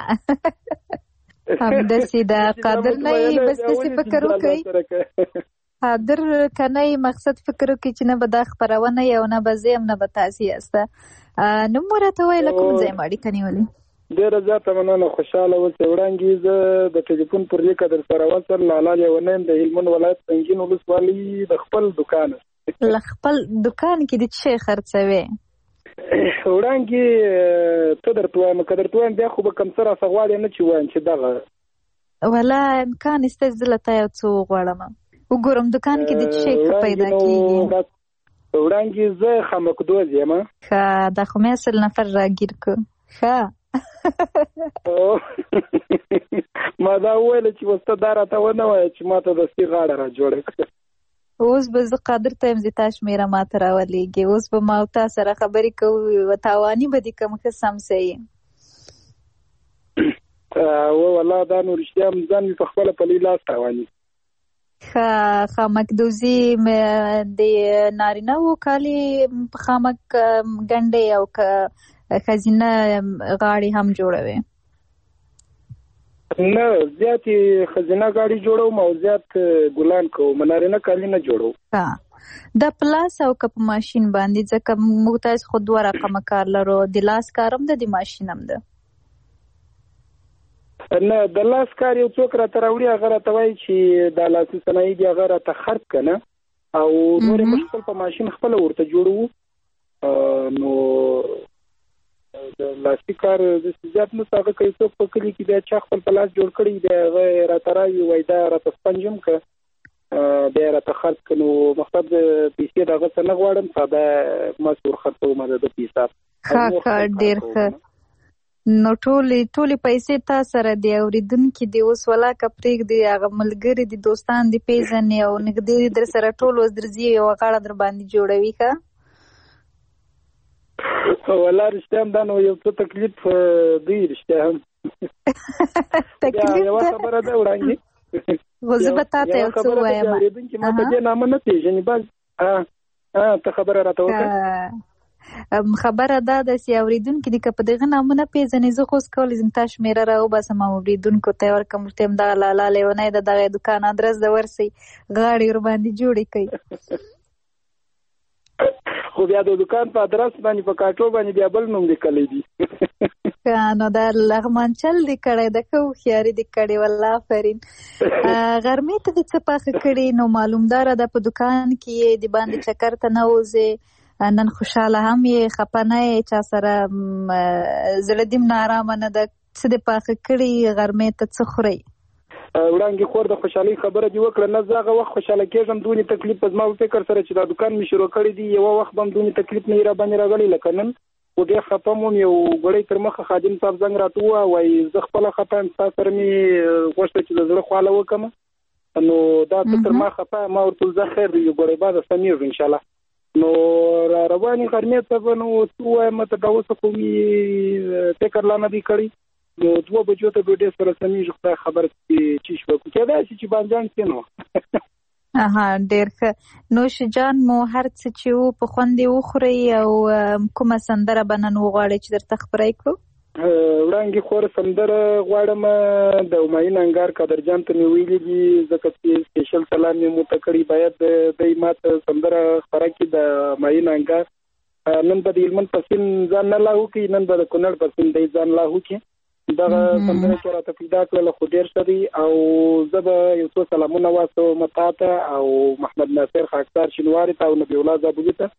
همداسې د قادر نه یې بس داسې فکر وکړئ. قادر کنه مقصد فکر وکړي چې نه به دا خپرونه یو نه به زه یم نه به تاسې یاسته. نوم مو راته وایي له کوم ځای م اړیکه نیولې؟ ډېره زیاته مننه، خوشحاله اوسئ. وړاندې زه د ټلیفون پر لیکه در سره وصل لالا لیونی یم د هلمند ولایت سنګین ولسوالي د خپل دوکان. له خپل دوکان کې د څه شی خرڅوې؟ وړاندې ته درته وایم، که درته وایم بیا خو به کم څه راسه غواړې نه چې وایم چې دغه ولا امکان شته زه له تا یو څه وغواړم. وګورم دوکان کې د څه شی ښه پیدا کېږي. وړاندې زه خامکدوز یم. ښه دا خو مې اصل نفر راګیر کړ. ښه ما دا وویله چې اوس ته دا راته ونه وایه چې ما ته دستي غاړه را جوړه کړه. اوس به زه قادر ته یم چې تا شمېره ما ته راولېږي. اوس به ما او تا سره خبرې کوو، تاواني به دې کړم ښه سم صحیح. و والله دا نو رښتیا هم ځان مې په خپله په لوی لاس تاواني. ښه خامکدوزي د نارینه وو کالي خامک ګنډې او که ښځینه غاړې هم جوړوي؟ نه زیاتې ښځینه غاړې جوړوم او زیات ګلان کوم، نارینه کالي نه جوړوم. ښه د په لاس او که په ماشین باندې؟ ځکه موږ تاسو خو دوه رقمه کار لرو، د لاس کار هم ده د ماشین هم ده. نه د لاس کار یو څوک راته راوړي، هغه راته وایي چې دا لاسي صنایع دي هغه راته خرڅ که نه، او نور یې موږ خپل په ماشین خپله ورته جوړوو. نو د لاسي کار داسې زیات نشته، هغه که یو څوک په کلي کې بیا چا خپل په لاس جوړ کړی دی هغه یې راته راوي وایي دا راته سپنج هم که بیا یې راته خرڅ که. نو مقصد پیسې د هغه څه نه غواړم، ساده مس ورخرڅوم د ده په حساب. ښه ښه ډېر ښه. نو ټولې ټولې پیسې تا سره دی، اورېدونکي دي اوس ولاکه پرېږدي، هغه ملګري دي دوستان دي پېژنې او نږدې دي در سره ټول اوس درځي یوه غاړه در باندې جوړوي. ښه والله رښتیا هم دا نو یو څه تکلیف دی، رښتیا هم تکلیف یوه خبره ده وړاندې خو زه به تا ته یو څه ووایم. اورېدونکي ما په دې نامه نه پېژني، بس ته خبره راته وکړه. خبره دا ده چې اورېدونکي دي که په دغه نامه نه پېژني، زه خو اوس کولی شم تا شمېره راوباسم او اورېدونکو ته یې ورکړم چې یم دغه لالا لیونی د دغه دوکان ادرس د ورسئ غاړې ورباندې جوړې کوي. خو بیا د دوکان په ادرس باندې په کاټو باندې بیا بل نوم لیکلی دي. نو دا لغمانچل دې کړی ده، ښه هوښیاري دې کړې، والله آفرین. غرمې ته دې څه پاخه کړي؟ نو معلومداره ده په دوکان کې یې د باندې چکر ته نه وځې، نن خوشحاله هم یې، خفه نه یې، چا سره زړه دې م نارامه نه ده. څه دې پاخه کړي؟ غرمې ته څه خورئ؟ وړاندې خور د خوشحالۍ خبره دې وکړه. نه زه هغه وخت خوشحاله کېږم دونې تکلیف په زما په فکر سره چې دا دوکان مې شروع کړی دی، یوه وخت به هم دونې تکلیف نه یې را باندې راغلی لکه نن. خو ډېر خفه م وم، یو ګړی تر مخه خادم صاحب زنګ راته ووایه وایي زه خپله خفه یم، ستا سره مې غوښته چې د زړه خواله وکړم. نو دا ته تر ما خفه یم، ما ورته زه خیر دی یو ګړی بعده سمیږو انشاءالله. نو را روانې غرمې ته به نو څه ووایم ته دا اوسه خو مې فکر لا نه دی کړی. نو دوه بجو ته ډوډۍ سره سمیږي، خدای خبر چې شوه کېدای شي چې بانجان کې نو. اها ډېر ښه. نوش جان مو هر څه چې وو په خوند یې وخورئ، او کومه سندره به نن وغواړئ چې درته خپره یې کړو؟ وړاندې خور سندره غواړم د همایون انګار قدرجان ته مې ویلي دي، ځکه چې سپیشل سلام مې موته کړي باید دی ما ته سندره خپره کړي د همایون انګار. نن به د هلمند په سیند ځان نه لاهو کړي، نن به د کونړ په سیند دی ځان لاهو کړي. دغه سندره چې راته پیدا کړله خو ډېر ښه دی، او زه به یو څو سلامونه واستوم تا ته او محمد ناصر خاکسار شینواري ته او نبي الله زابلي ته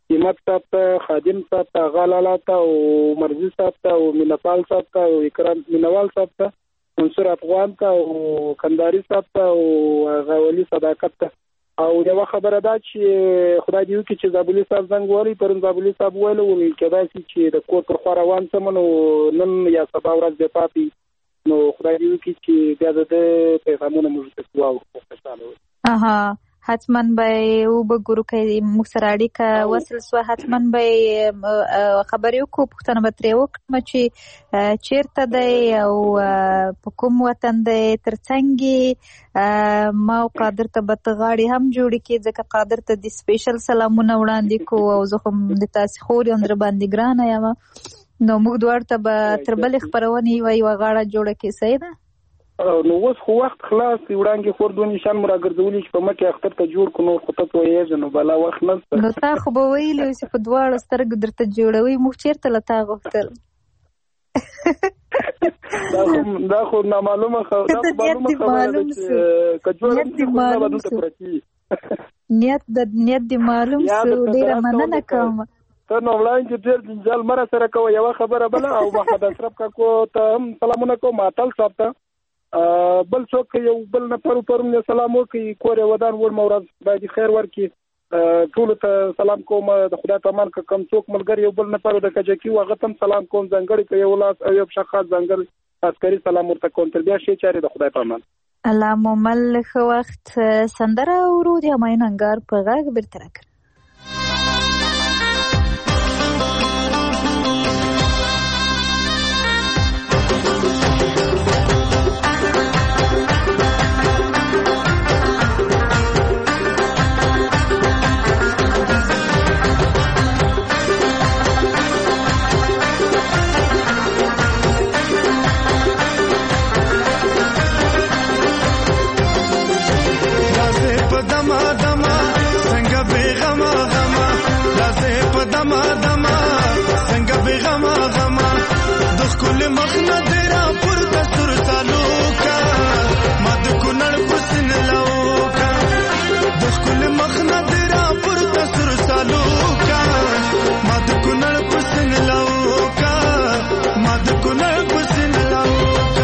همت صاحب ته، خادم صاحب ته، غالالا ته او مرزي صاحب ته او مینپال صاحب ته او اکرام مینوال صاحب ته، منصور افغان ته او کنداري صاحب ته او غاولي صداقت ته. او یو خبره ده چې خدای دې وکړي چې زابلي صاحب زنګ وری پرون زابلي صاحب ویل و کېدای شي چې د کور پر خوا روان سم نو نن یا سبا ورځ به پاتې نو خدای دې وکړي چې بیا د پیغامونه موږ ته واو خوشاله وي. اها حتما به او به ګورو کې موږ سره اړیکه وصل سو، حتما به خبرې وکړو، پوښتنه به ترې وکړم چې چیرته دی او په کوم وطن دی، ترڅنګ ما او قادر ته به غاړې هم جوړې کړي ځکه قادر ته د سپیشل سلامونه وړاندې کوو او زه خو د تاسې خور یم در باندې ګرانه یم نو موږ دواړو ته به تر بلې خپرونې یوه یوه غاړه جوړه کړي. صحیح ده؟ نو اوس خو وخت خلاص دی، وړاندې خور دوه نشان مو راګرځولي چې په مکه اختر ته جوړ کړو، خو ته پوهېږې نو بلا وخت نشته. نو تا خو به ویلي وو چې په دواړو سترګو درته جوړوي، موږ چېرته له تا غوښتل؟ دا خو نامعلومه خبره ده چې که جوړم چې خو نه به دلته پرتي نیت د نیت دې معلوم سو. ډېره مننه کوم. ته نو وړاندې ډېر جنجال مه راسره کوه. یوه خبره بله او محمد اشرف کاکو ته هم سلامونه کوم، اتل صاحب ته، بل څوک یو بل نفر پرون سلام وکړي، کور یې ودان ورمه ورځ خدای دې خیر ورکړي، ټولو ته سلام کوم. د خدای په امان که کوم څوک ملګری یو بل نفر د کجکي هغه ته هم سلام کوم، ځانګړی که یو لاس او یو شخص ځانګړی عسکري سلام ورته کوم. تر بیا ښې چارې د خدای په امان. الله مو مل. ښه وخت. سندره اورو د همایون انګار په غږ بیرته راکړه. دما دما څنګه بیغما غما لازه په دما دما څنګه بیغما غما د خپل مخ نه درا پر دستور سالو کا مد کونړ پسن لوکا د خپل مخ نه درا پر دستور سالو کا مد کونړ پسن لوکا مد کونړ پسن لوکا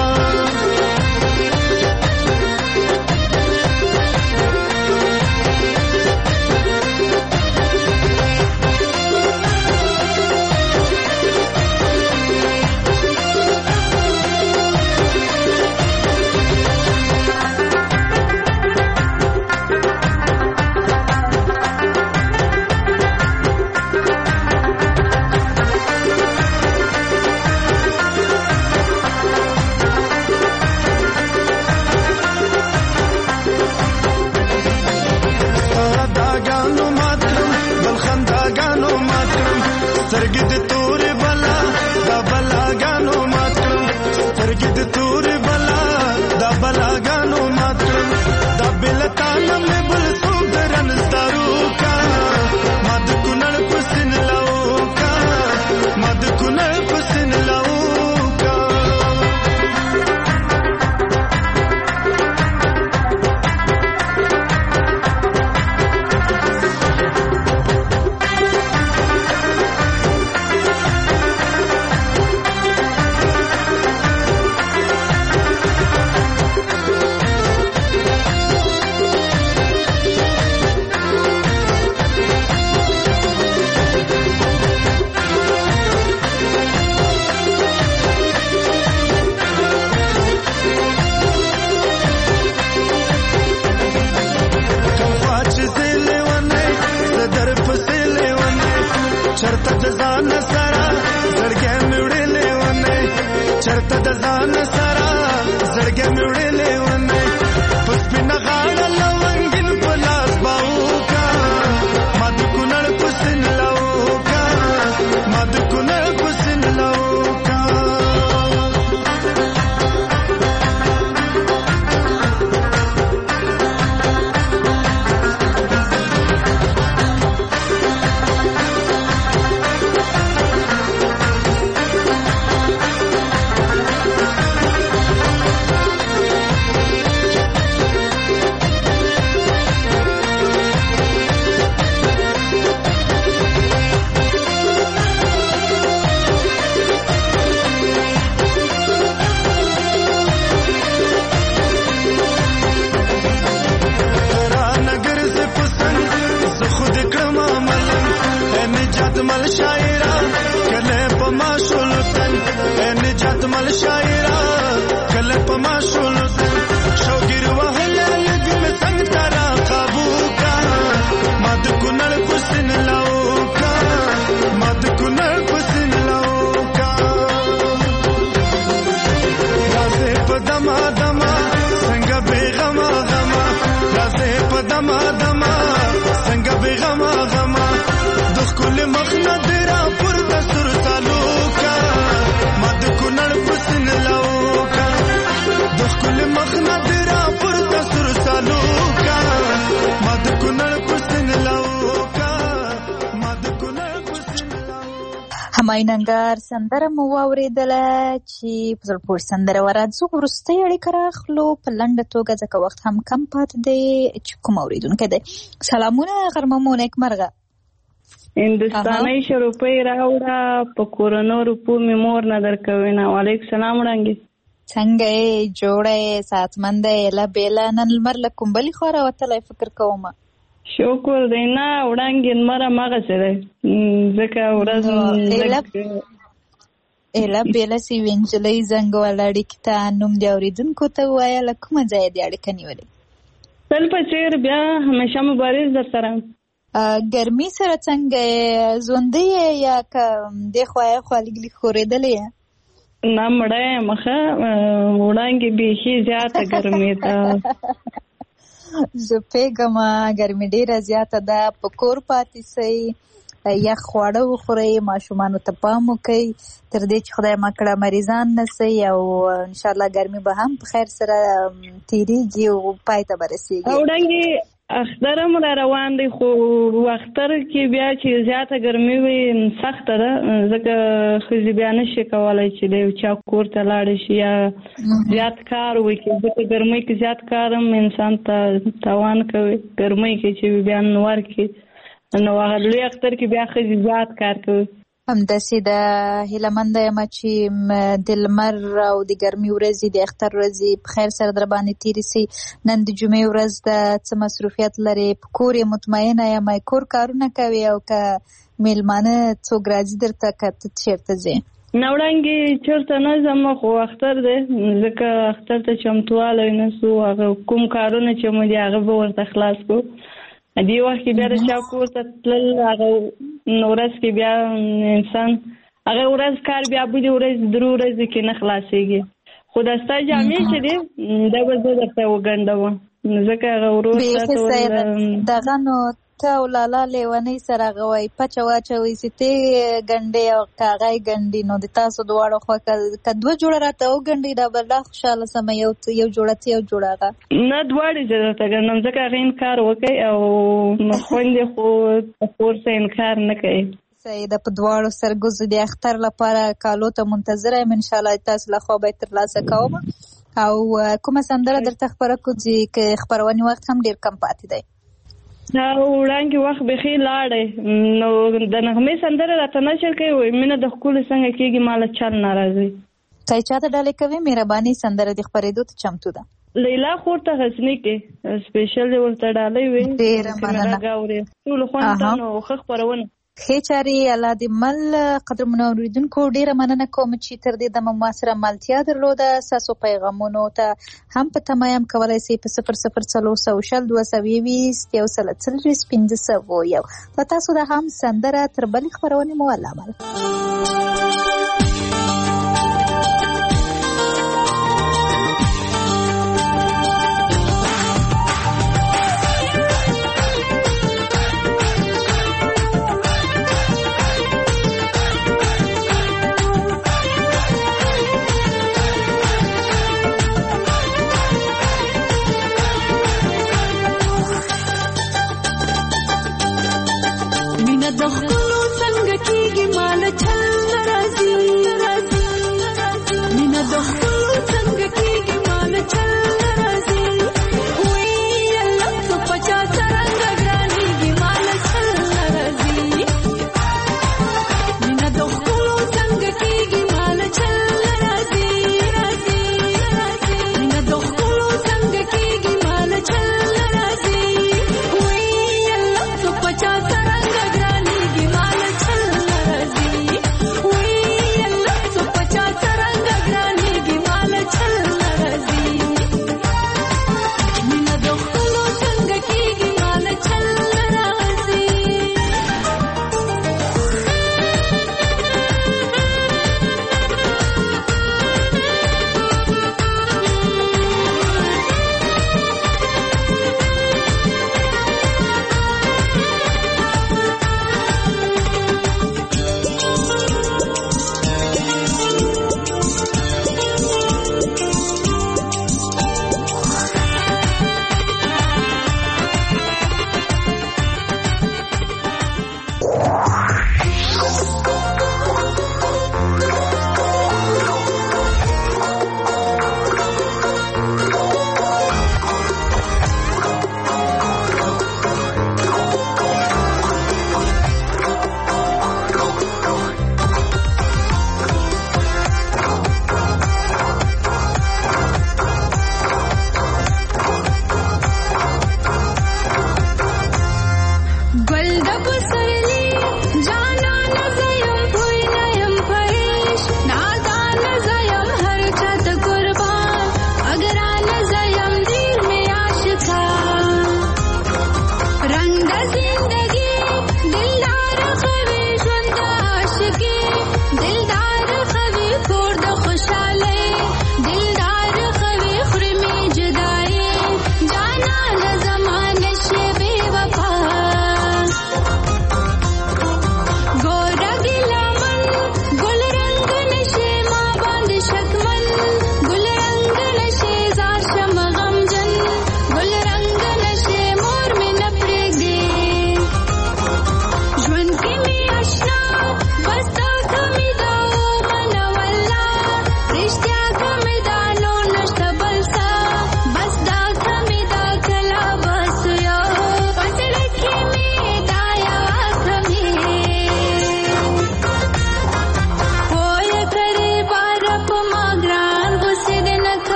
پما شولو شوګر وهله لګ مې څنګه ترا قابو کا مد کونړ حسن لاو کا مد کونړ حسن لاو کا رازه پدما دما څنګه بیغما غما رازه پدما دما څنګه بیغما غما د خپل مخنه درا پر د سر تعلقا مد کونړ حسن لاو کا د خپل مخنه درا پر د سر تعلقا مد کونړ حسن لاو کا مد کونړ حسن لاو. همایون انګار سندره مو واورېدله چې په زړه پورې سندره وه. راځو وروستۍ اړیکه راخلو په لنډه توګه ځکه وخت هم کم پاتې دی چې کوم اورېدونکی دی. سلامونه غرمه مو نیکمرغه. هندوستانۍ شروپۍ راوړه په کورونو روپو مې مور نه درکوینه. وعلیکم سلام وړانګې. څنګه یې جوړه یې ساعتمنده یې له بېله نن لمر له کومبلې خوا راوتلی فکر کومه. شکر دی نه وړانګې لمر همغسې دی ځکه ورځ ایله بېله سوي نجلۍ زنګ وهله اړیکې ته نوم دې اورېدونکو ته ووایه له کومه ځایه دې اړیکه نیولې؟ تل په څېر بیا همیشه مبارز در سره. ګرمي سره څنګه یې ژوندی یې یا که دې خوا یا خوا لږ لږ ښورېدلی یې؟ نه مړه یم ښه وړانګې بیخي زیاته ګرمي ده. زه پوهېږم ګرمي ډېره زیاته ده. په کور پاتې سئ، یخ خواړه وخورئ، ماشومانو ته پام وکئ تر دې چې خدای مه کړه مریضان نه سئ او انشاءالله ګرمي به هم په خیر سره تېرېږي او پای ته به رسېږي. وړانګې اختر هم را روان دی خو اختر کې بیا چې زیاته ګرمي وي سخته ده ځکه ښځې بیا نشي کولی چې د یو چا کور ته لاړې شي یا زیات کار وکړي ځکه ګرمۍ کې زیات کار هم انسان ته تاوان کوي. ګرمۍ کې چې بیا نور کې نو هغه لوی اختر کې بیا ښځې زیات کار کوي. همداسې د هیله منده یم چې د لمر او د ګرمي ورځې د اختر ورځې په خیر سره در باندې تېرې سي. نن د جمعې ورځ ده، څه مصروفیت لرې؟ په کور یې مطمئنه یم کور کارونه کوي او که میلمانه څوک راځي درته که ته چېرته ځې؟ نه وړانګې چېرته نه ځم خو اختر دی ځکه اختر ته چمتووالی نیسو. هغه کوم کارونه چې مو دي هغه به ورته خلاص کړو. دې وخت کې بیا د چا کور ته تلل هغه ورځ کې بیا انسان هغه ورځ کار بیا بلې ورځ درو ورځې کې نه خلاصېږي. خو دا ستا جامې چې دی دا به زه درته وګنډم ځکه هغه ورور دغه نو ته او لالا لیونۍ سره هغه وایي پچه واچوئ چې ته ګنډې او که هغه یې ګنډي نو د تاسو دواړو خوا که دوه جوړه راته وګنډي دا به لا خوشحاله سمه یو یو جوړه ته یو جوړه هغه نه دواړې زه درته ګنډم ځکه هغه انکار وکړي او خویندې خو خور څه انکار نه کوي. صحیح ده. په دواړو سترګو زه د اختر لپاره کالو ته منتظره یم انشاءالله تاسو له خوا به یې ترلاسه کوم. او کومه سندره درته خپره کړو چې خپرونې وخت هم ډېر کم پاتې دی؟ وړانګې وخت بیخي لاړی نو د نغمې سندره راته نشر کوي وایي مینه د ښکلو څنګه کېږي ما له چل نه راځي. که یې چاته ډالۍ کوې مهرباني سندره د خپرېدو ته چمتو ده. لیلا خور ته غزني کې سپیشل ورته ډالۍ وي. ډېره مننه. ټولو خوند ته نو ښه خپرونه ښې چارې الله دې مل. قدرمنو اورېدونکو ډېره مننه کوم چې تر دې دمه ما سره ملتیا درلوده. ستاسو پیغامونو ته هم په تمه یم، کولی سئ په صفر صفر څلور سوه شل دوه سوه یویشت یو سل څلوېښت پنځه سوه یو په تاسو د هم سندره تر بلې خپرونې مو الله مل. د خپلو څنګه کېږي مال چل ناراضي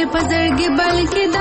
پزړګي بلکې